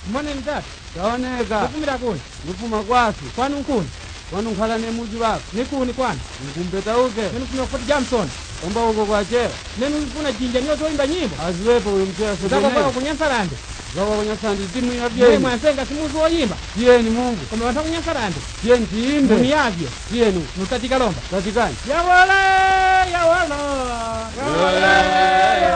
Mbone mtatu. Taoneka. Nifumira kuni. Nifuma kwatu. Kwanu nkuni. Kwanu nkhala ne muji wako. Nikuni kwanu. Nikumpeta uke. Nenu kuna Fort Jackson. Omba uko kwa chera. Nenu kuna jinja nyo zoimba nyimbo. Aziwepo uyu mchera Zako kwa sebene. kunyansarande. Zako kunyasandi timu ya Mwe vyeni. mwansenga simuzu oyimba. Tieni Mungu. Kome wanta kunyansarande. Tieni tiimbe. Mumiyavyo. Tieni. Nutatika lomba. Katikani. Yawala. Yawala. Yawala.